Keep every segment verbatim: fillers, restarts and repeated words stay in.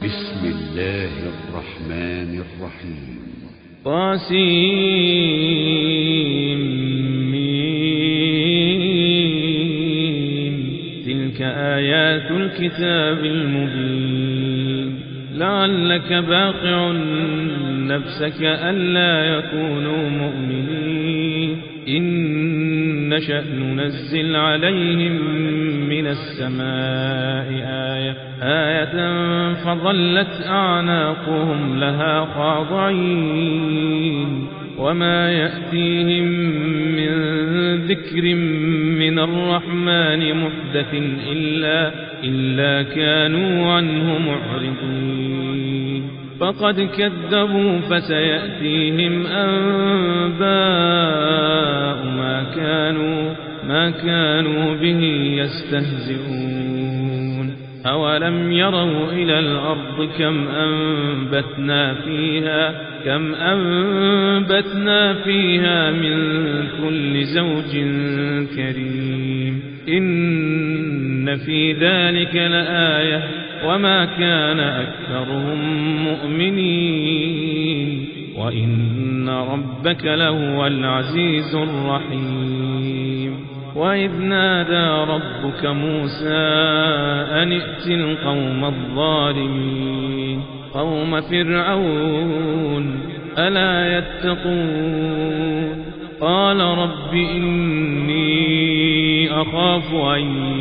بسم الله الرحمن الرحيم. طاسيم ميم. تلك آيات الكتاب المبين. لعلك باقع نفسك ألا يكونوا مؤمنين إن نشأ ننزل عليهم من السماء آية آية فظلت أعناقهم لها خاضعين وما يأتيهم من ذكر من الرحمن محدث إلا, إلا كانوا عنه معرضين. فقد كذبوا فسيأتيهم أنباء ما كانوا, ما كانوا به يستهزئون. أولم يروا إلى الأرض كم أنبتنا فيها, كم أنبتنا فيها من كل زوج كريم إن في ذلك لآية وما كان أكثرهم مؤمنين وإن ربك لهو العزيز الرحيم. وإذ نادى ربك موسى أن ائت القوم الظالمين قوم فرعون ألا يتقون قال رب إني أخاف أن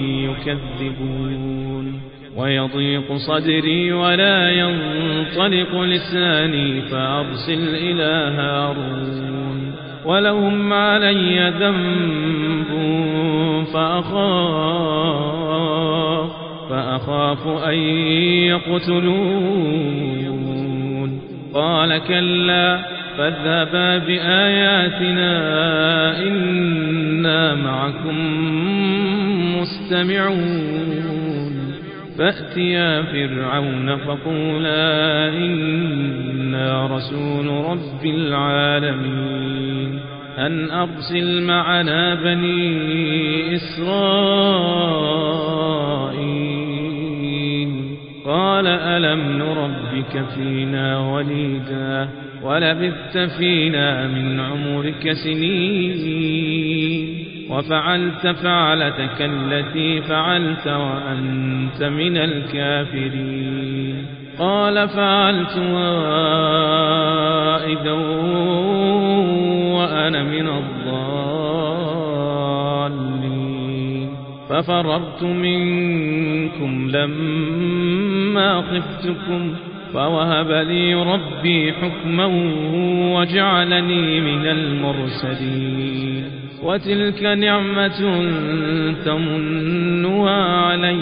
يكذبون ويضيق صدري ولا ينطلق لساني فأرسل إلى هارون ولهم علي ذنب فأخاف, فأخاف أن يقتلون. قال كلا فاذهبا بآياتنا إنا معكم مستمعون. فأتيا فرعون فقولا إنا رسول رب العالمين أن أرسل معنا بني إسرائيل. قال ألم نربك فينا وليدا ولبثت فينا من عمرك سنين وفعلت فعلتك التي فعلت وأنت من الكافرين. قال فعلتها إذا وأنا من الضالين ففررت منكم لما خفتكم فوهب لي ربي حكما وجعلني من المرسلين. وتلك نعمة تمنها علي,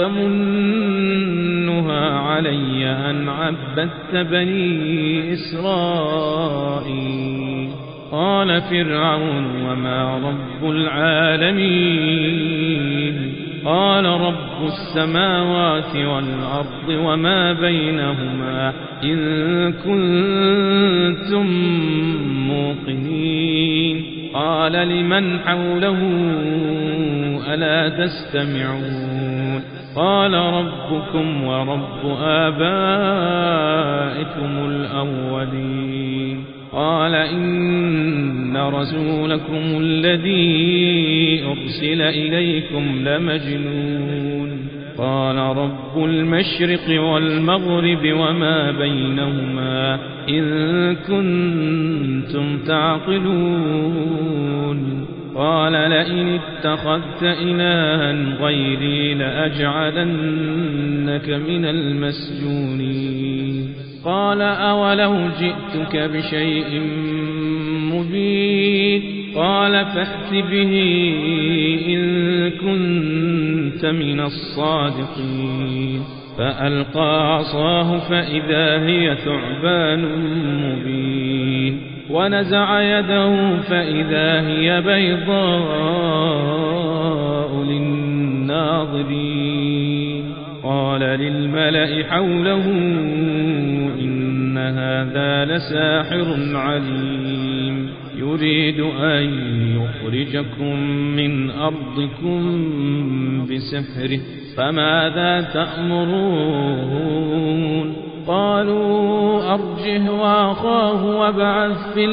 تمنها علي أن عبدت بني إسرائيل. قال فرعون وما رب العالمين قال رب السماوات والأرض وما بينهما إن كنتم موقنين. قال لمن حوله ألا تستمعون قال ربكم ورب آبائكم الأولين. قال إن رسولكم الذي أرسل إليكم لمجنون. قال رب المشرق والمغرب وما بينهما إن كنتم تعقلون. قال لئن اتخذت إلها غيري لأجعلنك من المسجونين. قال أولو جئتك بشيء مبين. قال فأت به إن كنت من الصادقين. فألقى عصاه فإذا هي ثعبان مبين ونزع يده فإذا هي بيضاء للناظرين. قال للملأ حوله إن هذا لساحر عليم يريد أن يخرجكم من أرضكم بسحره فماذا تأمرون. قالوا أرجه وأخاه وابعث في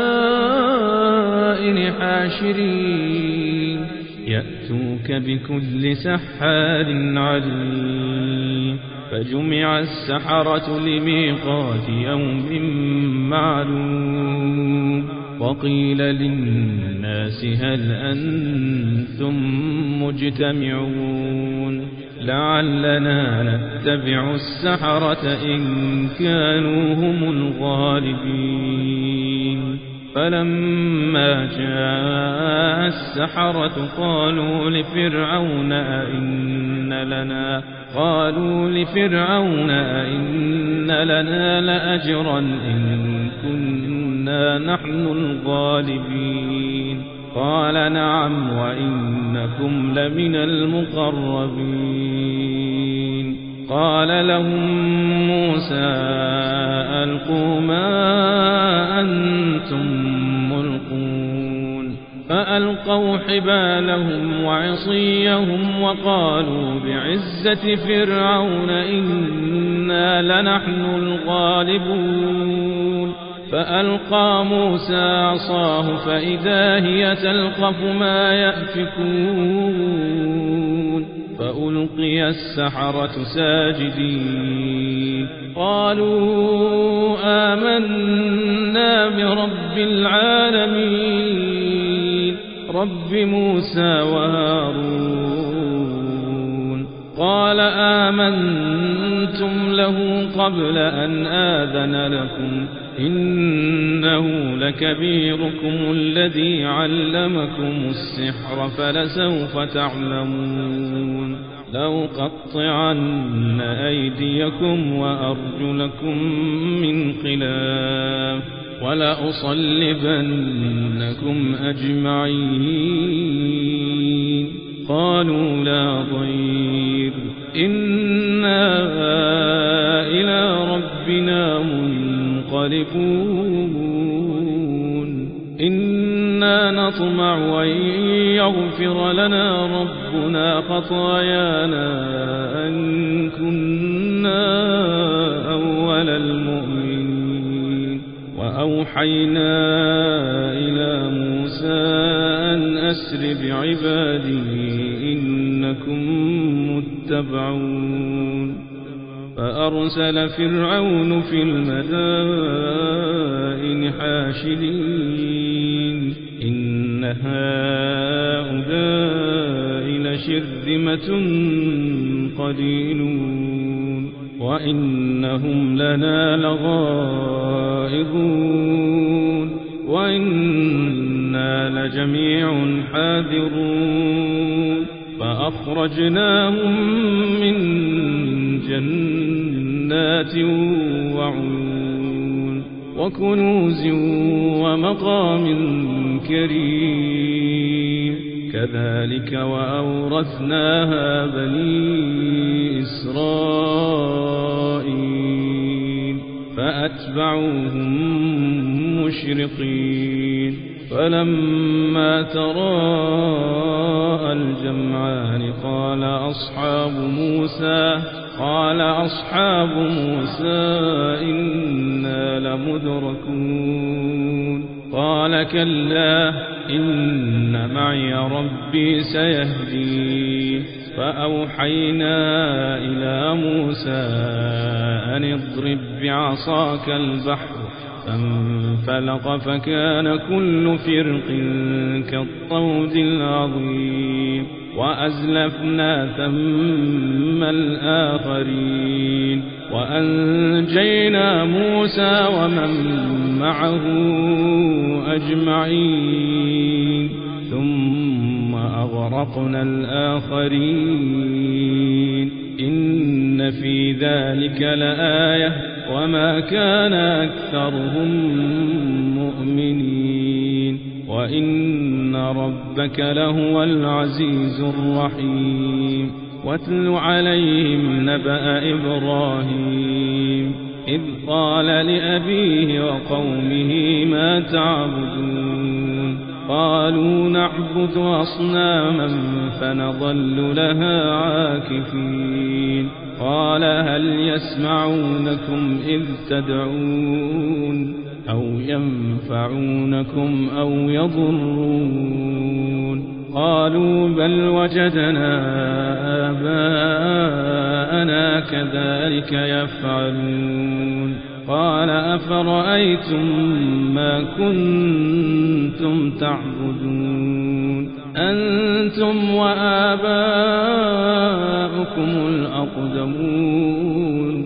المدائن حاشرين يأتوك بكل سحار عليم فجمع السحرة لميقات يوم معلوم وقيل للناس هل أنتم مجتمعون لعلنا نتبع السحرة إن كانوا هم الغالبين فلما جاء السحرة قالوا لفرعون أئن لنا قالوا لفرعون أئن لنا لأجرا إن كنا نحن الغالبين قال نعم وإنكم لمن المقربين قال لهم موسى ألقوا ما أنتم ملقون فألقوا حبالهم وعصيهم وقالوا بعزة فرعون إنا لنحن الغالبون فألقى موسى عصاه فإذا هي تلقف ما يأفكون فألقي السحرة ساجدين قالوا آمنا برب العالمين رب موسى وهارون قال آمنتم له قبل أن آذن لكم إنه لكبيركم الذي علمكم السحر فلسوف تعلمون لأقطعن أيديكم وأرجلكم من خلاف ولأصلبنكم أجمعين قالوا لا ضير إنا إلى ربنا منقلبون إنا نطمع أن يغفر لنا ربنا خطايانا أن كنا أول المؤمنين وأوحينا إلى موسى أن أسر بعبادي إنكم متبعون فأرسل فرعون في المدائن حاشرين إن هؤلاء لشرذمة قليلون وإنهم لنا لغائظون وإنا لجميع حاذرون فأخرجناهم من جنات وعيون وكنوز ومقام كريم كذلك وأورثناها بني إسرائيل فأتبعوهم مشرقين فلما تراءى الجمعان قال أصحاب موسى قال أصحاب موسى إنا لمدركون قال كلا إن معي ربي سيهدين فأوحينا إلى موسى أن اضرب بعصاك البحر فانفلق فكان كل فرق كالطود العظيم وأزلفنا ثم الآخرين وأنجينا موسى ومن معه أجمعين ثم أغرقنا الآخرين إن في ذلك لآية وما كان أكثرهم مؤمنين وإن ربك لهو العزيز الرحيم واتل عليهم نبأ إبراهيم إذ قال لأبيه وقومه ما تعبدون قالوا نعبد أصناما فنظل لها عاكفين قال هل يسمعونكم إذ تدعون أو ينفعونكم أو يضرون قالوا بل وجدنا آباءنا كذلك يفعلون قال أفرأيتم ما كنتم تعبدون أنتم وآباؤكم الأقدمون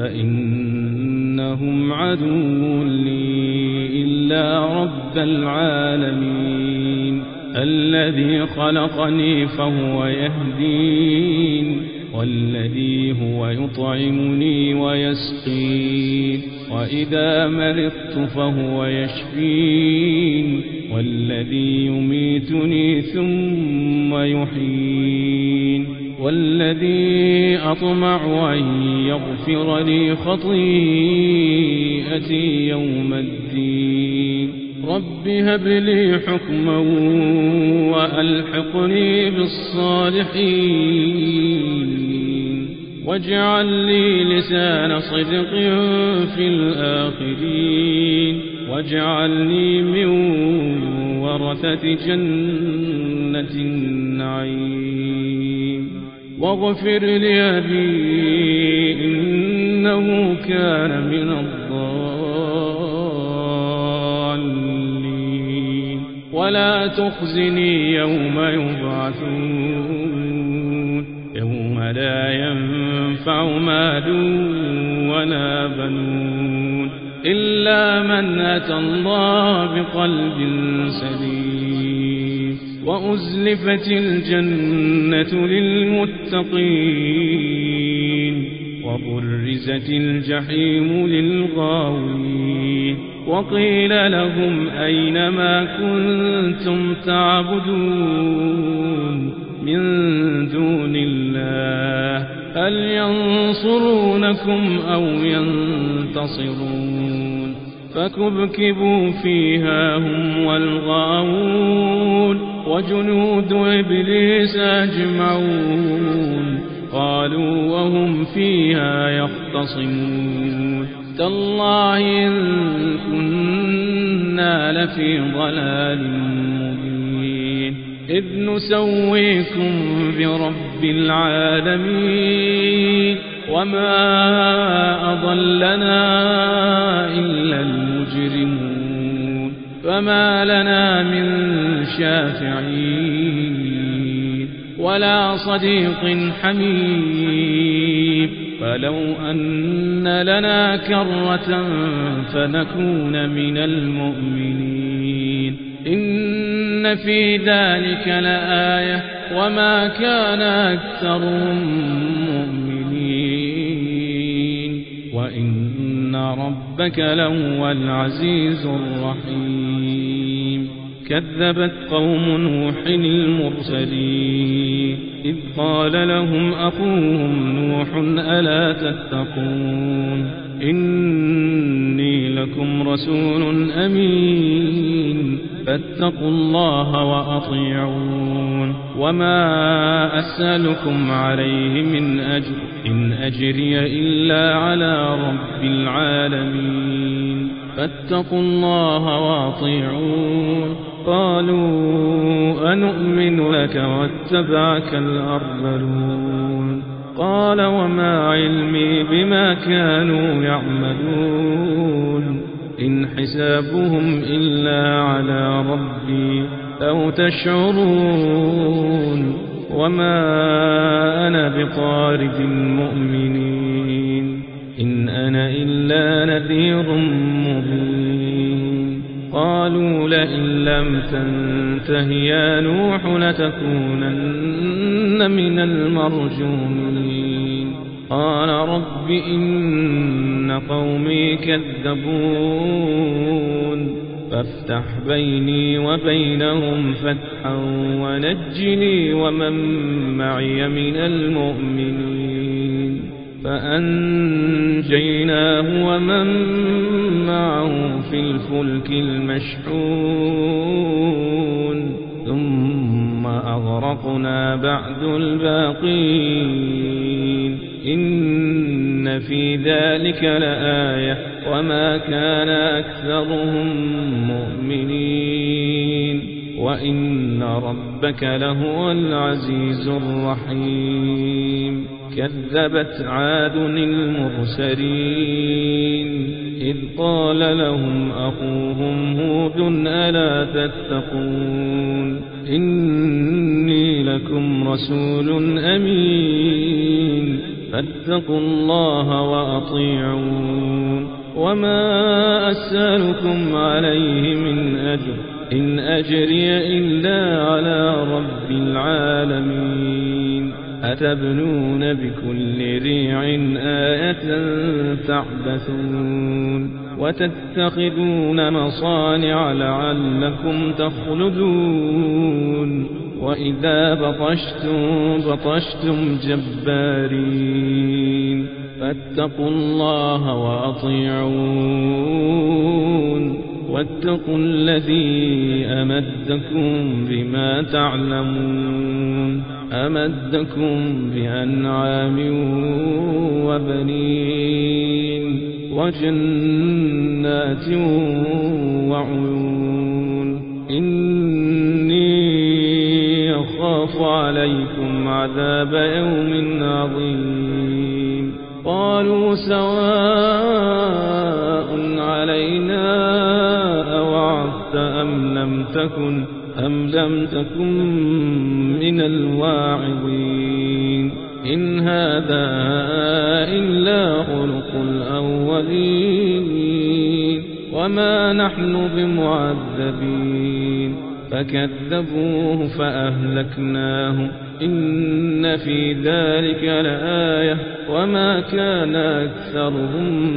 فإنهم عدو لي إلا رب العالمين الذي خلقني فهو يهدين والذي هو يطعمني ويسقين وإذا مرضت فهو يشفين والذي يميتني ثم يحيين والذي أطمع أن يغفر لي خطيئتي يوم الدين رب هب لي حكما وألحقني بالصالحين واجعل لي لسان صدق في الآخرين واجعلني من ورثة جنة النعيم واغفر لأبي إنه كان من الضالين ولا تخزني يوم يبعثون يوم لا ينفع مال ولا بنون إلا من أتى الله بقلب سليم وأزلفت الجنة للمتقين وبرزت الجحيم للغاوين وقيل لهم أين ما كنتم تعبدون من دون الله هل ينصرونكم أو ينتصرون فكبكبوا فيها هم والغاوون وجنود إبليس أجمعون قالوا وهم فيها يختصمون تالله إن كنا لفي ضلال مبين إذ نسويكم برب العالمين وما أضلنا إلا المجرمون فما لنا من شافعين ولا صديق حميم فلو أن لنا كرة فنكون من المؤمنين إن في ذلك لآية وما كان أكثرهم مؤمنين وإن ربك لهو العزيز الرحيم كذبت قوم نوح المرسلين إذ قال لهم أخوهم نوح ألا تتقون إني لكم رسول أمين فاتقوا الله وأطيعون وما أسألكم عليه من أجر إن أجري إلا على رب العالمين فاتقوا الله وأطيعون قالوا أنؤمن لك واتبعك الأرذلون قال وما علمي بما كانوا يعملون إن حسابهم إلا على ربي أو تشعرون وما أنا بطارد المؤمنين إن أنا إلا نذير مبين قالوا لئن لم تنته يا نوح لتكونن من المرجومين قال رب إن قومي كذبون فافتح بيني وبينهم فتحا ونجني ومن معي من المؤمنين فأنجيناه ومن معه في الفلك المشحون ثم أغرقنا بعد الباقين إن في ذلك لآية وما كان أكثرهم مؤمنين وإن ربك لهو العزيز الرحيم كذبت عاد المرسلين إذ قال لهم أخوهم هود ألا تتقون إني لكم رسول أمين فاتقوا الله وأطيعون وما أسألكم عليه من أجر إن أجري إلا على رب العالمين أتبنون بكل ريع آية تعبثون وتتخذون مصانع لعلكم تخلدون وإذا بطشتم بطشتم جبارين فاتقوا الله وأطيعون واتقوا الذي أمدكم بما تعلمون أمدكم بأنعام وبنين وجنات وعيون إني أخاف عليكم عذاب يوم عظيم قالوا سواء علينا أوعظت أم لم تكن أم لم تكن من الواعظين إن هذا إلا خلق الأولين وما نحن بمعذبين فكذبوه فأهلكناهم إن في ذلك لآية وما كان أكثرهم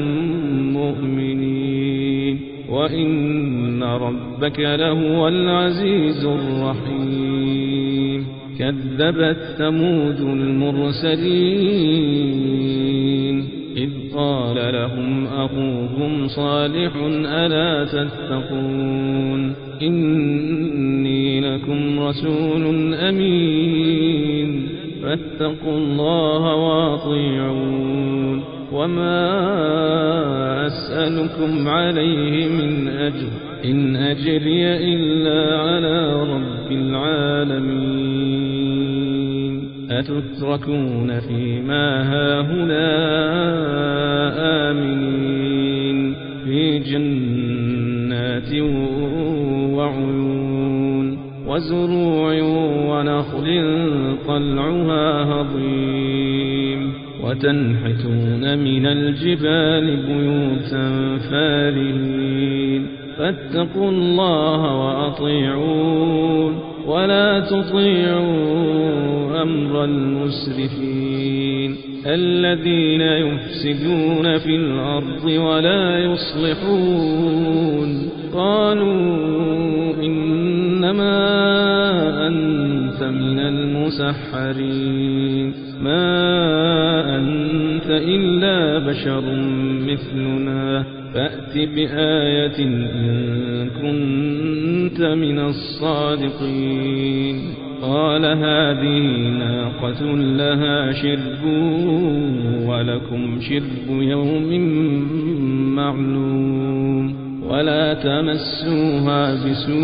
مؤمنين وإن ربك لهو العزيز الرحيم كذبت ثمود المرسلين إذ قال لهم أخوهم صالح ألا تتقون إني لكم رسول أمين فاتقوا الله وأطيعون وما أسألكم عليه من أجر إن أجري إلا على رب العالمين أتتركون فيما هاهنا آمنين في جنات وعيون وزروع ونخل طلعها هضيم وتنحتون من الجبال بيوتا فارهين فاتقوا الله وأطيعون ولا تطيعوا أمر المسرفين الذين يفسدون في الأرض ولا يصلحون قالوا إنما أنت من المسحرين ما أنت إلا بشر مثلنا فأت بآية إن كنت من الصادقين قال هذه ناقة لها شرب ولكم شرب يوم معلوم ولا تمسوها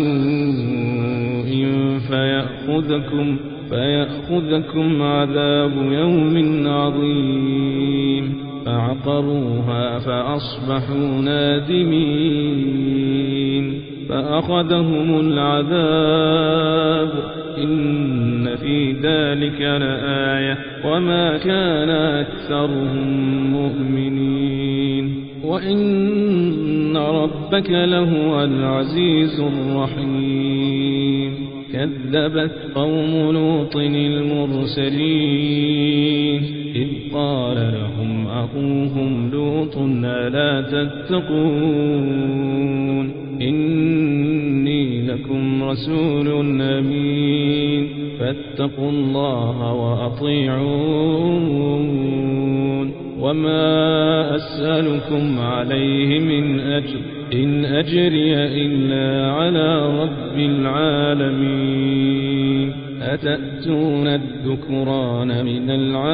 بسوء فيأخذكم فيأخذكم عذاب يوم عظيم فعقروها فأصبحوا نادمين فأخذهم العذاب إن في ذلك لآية وما كان أكثرهم مؤمنين وإن ربك لهو العزيز الرحيم كذبت قوم لوط المرسلين إذ قال لهم أخوهم لوط ألا تتقون إني لكم رسول أمين فاتقوا الله وأطيعون وما أسألكم عليه من أجر إن أجري إلا على رب العالمين أتأتون الذكران من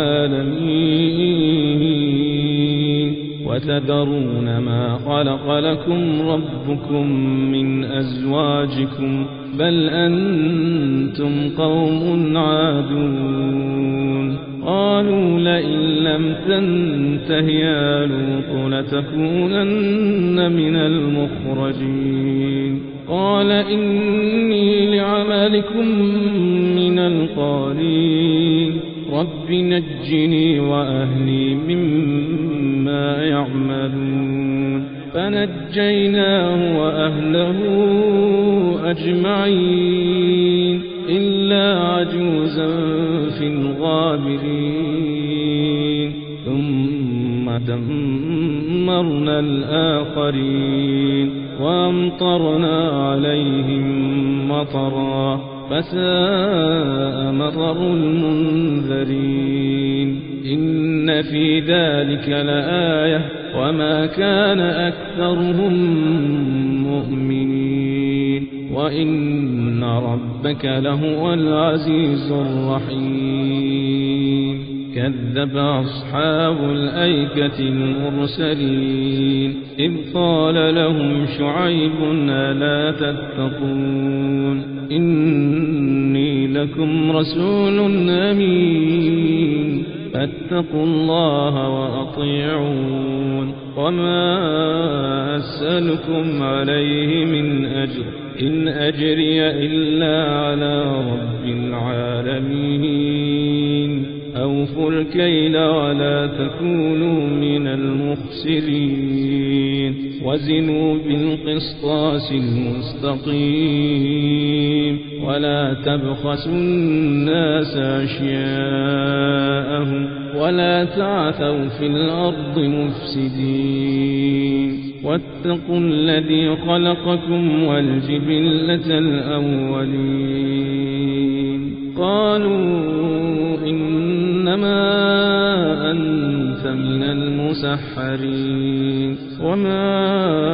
العالمين وتذرون ما خلق لكم ربكم من أزواجكم بل أنتم قوم عادون قالوا لئن لم تنته يا لوط لتكونن من المخرجين قال إني لعملكم من القالين رب نجني وأهلي مما يعملون فنجيناه وأهله أجمعين إلا عجوزا في الغابرين ثم دمرنا الآخرين وأمطرنا عليهم مطرا فساء مطر المنذرين إن في ذلك لآية وما كان أكثرهم مؤمنين وإن ربك لهو العزيز الرحيم كذب أصحاب الأيكة المرسلين إذ قال لهم شعيب ألا تتقون إني لكم رسول أمين فاتقوا الله وأطيعون وما أسألكم عليه من أجر إن أجري إلا على رب العالمين أوفوا الكيل ولا تكونوا من المخسرين وزنوا بالقسطاس المستقيم ولا تبخسوا الناس أشياءهم ولا تعثوا في الأرض مفسدين واتقوا الذي خلقكم والجبلة الأولين قالوا إنما أنت من المسحرين وما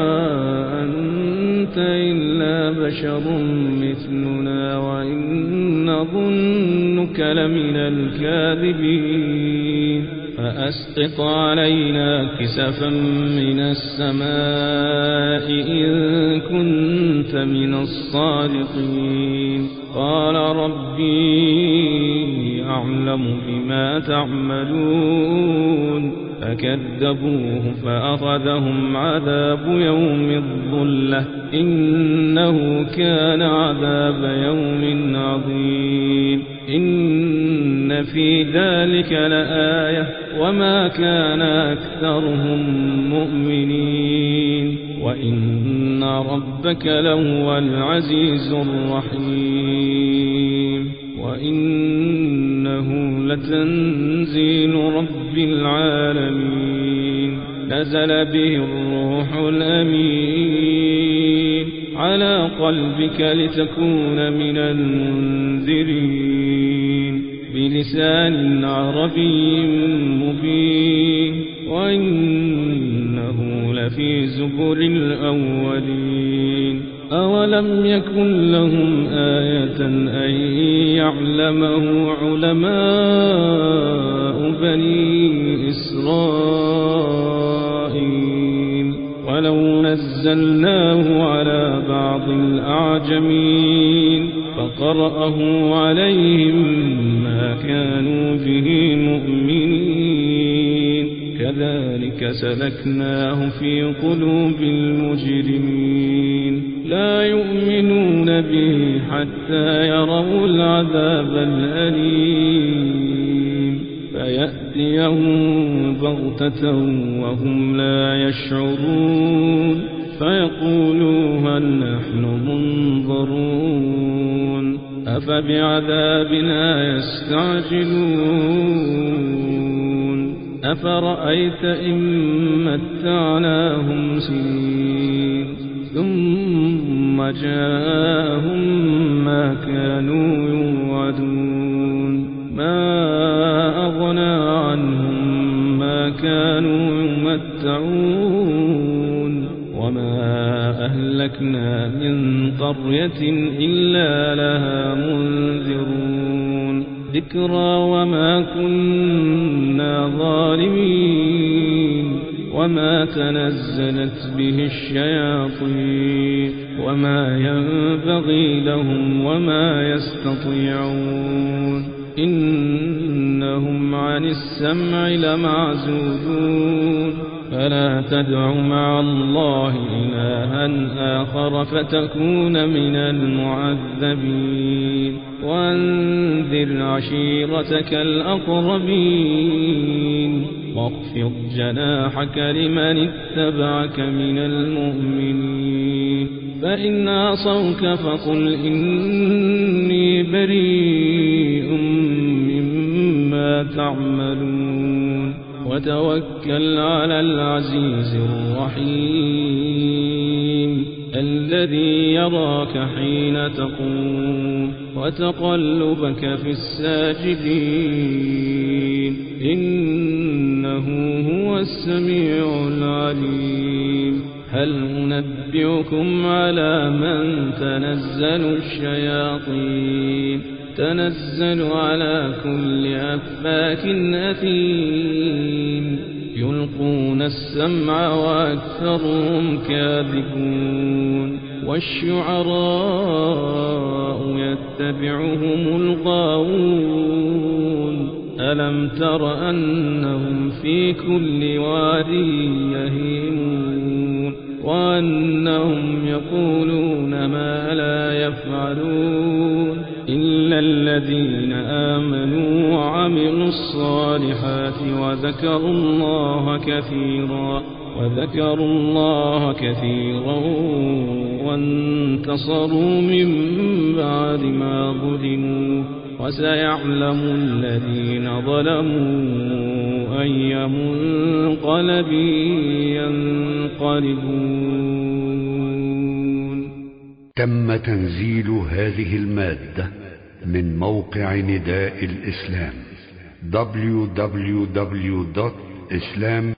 أنت إلا بشر مثلنا وإن نظنك لمن الكاذبين فأسقط علينا كسفا من السماء إن كنت من الصادقين قال ربي أعلم بما تعملون فكذبوه فأخذهم عذاب يوم الظلة إنه كان عذاب يوم عظيم إن في ذلك لآية وما كان أكثرهم مؤمنين وإن ربك لهو العزيز الرحيم وإنه لتنزيل رب العالمين نزل به الروح الأمين على قلبك لتكون من المنذرين بلسان عربي مبين وإنه لفي زبر الأولين أولم يكن لهم آية أن يعلمه علماء بني إسرائيل ولو نزلناه على بعض الأعجمين فقرأه عليهم ما كانوا به مؤمنين كذلك سلكناه في قلوب المجرمين لا يؤمنون به حتى يروا العذاب الأليم فيأتيهم بغتة وهم لا يشعرون فيقولوا هل نحن منظرون أفبعذابنا يستعجلون أفرأيت إن متعناهم سنين ثم جاءهم ما كانوا يوعدون ما أغنى عنهم ما كانوا يمتعون وما أهلكنا من قرية إلا لها منذرون ذكرى وما كنا ظالمين وما تنزلت به الشياطين وما ينبغي لهم وما يستطيعون إنهم عن السمع لمعزولون فلا تدع مع الله إلها آخر فتكون من المعذبين وأنذر عشيرتك الأقربين واخفض جناحك لمن اتبعك من المؤمنين فإن عصوك فقل إني بريء مما تعملون وتوكل على العزيز الرحيم الذي يراك حين تقوم وتقلبك في الساجدين إنه هو السميع العليم هل أنبئكم على من تنزل الشياطين تنزل على كل أفاك أثيم يلقون السمع وأكثرهم كاذبون والشعراء يتبعهم الغاوون ألم تر أنهم في كل واد يهيمون وأنهم يقولون ما لا يفعلون إلا الذين آمنوا وعملوا الصالحات وذكروا الله كثيرا وذكروا الله كثيرا وانتصروا من بعد ما ظلموا وسيعلم الذين ظلموا أي منقلب ينقلبون. تم تنزيل هذه المادة من موقع نداء الإسلام دبليو دبليو دبليو دوت إسلام